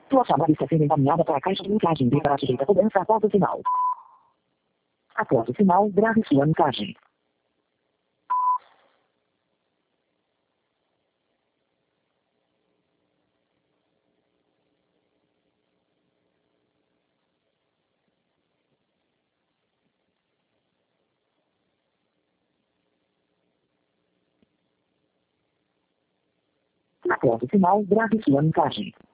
Sua chamada está sendo encaminhada para a caixa de mensagem de para sujeita a cobrança após o sinal. Após o sinal, grave sua mensagem. Após o sinal, grave sua mensagem.